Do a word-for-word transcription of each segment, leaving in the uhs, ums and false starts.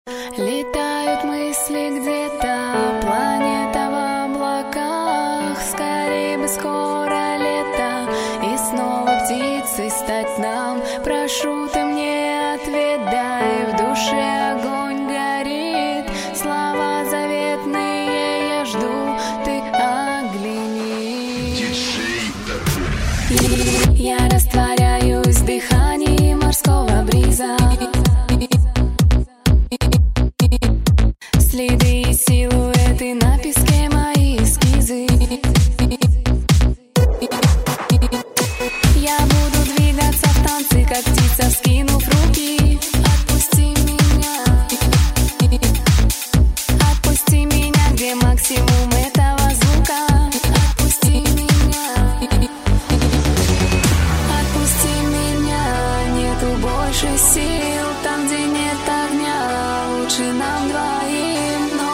Летают мысли где-то, планета в облаках. Скорее бы скоро лето, и снова птицей стать нам. Прошу, ты мне ответ дай, в душе огонь горит. Слова заветные я жду, ты огляни. Я растворяюсь в дыхании морского бриза. Следы и силуэты на песке, мои эскизы. Я буду двигаться в танце, как птица, вскинув руки. Отпусти меня, отпусти меня, где максимум этого звука. Отпусти меня, отпусти меня, нету больше сил. Там, где нет огня, лучше нам двоим.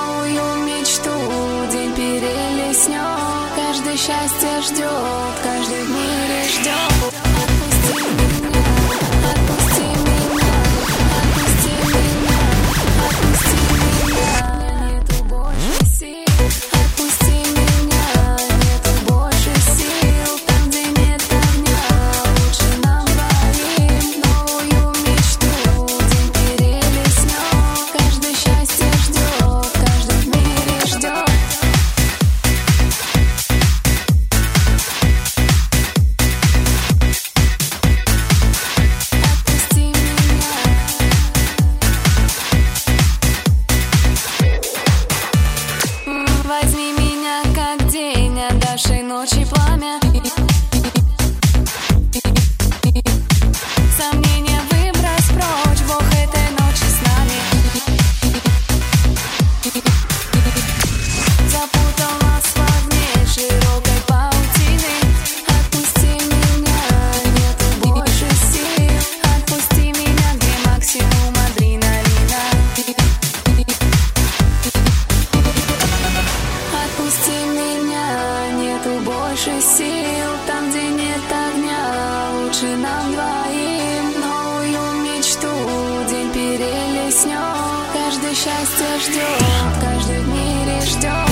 Каждый счастье ждет, каждый в мире ждет. Отпусти меня, отпусти меня, отпусти меня, отпусти меня. Нету больше сил. Отпусти меня, нету больше сил. Там, где нет огня, лучше нам двоим. Новую мечту день перелеснет. Каждый счастье ждет, каждый в мире ждет. Возьми меня как день, отдавший ночи пламя. Сомнения выбрось прочь, Бог этой ночи с нами. Запутал нас в огне широкой паутины. Отпусти меня, нету больше сил. Отпусти меня, где максимум адреналина. Отпусти меня, нету больше сил. Там, где нет огня, лучше нам двоим. Новую мечту день перелеснет. Каждый счастье ждет, каждый в мире ждет.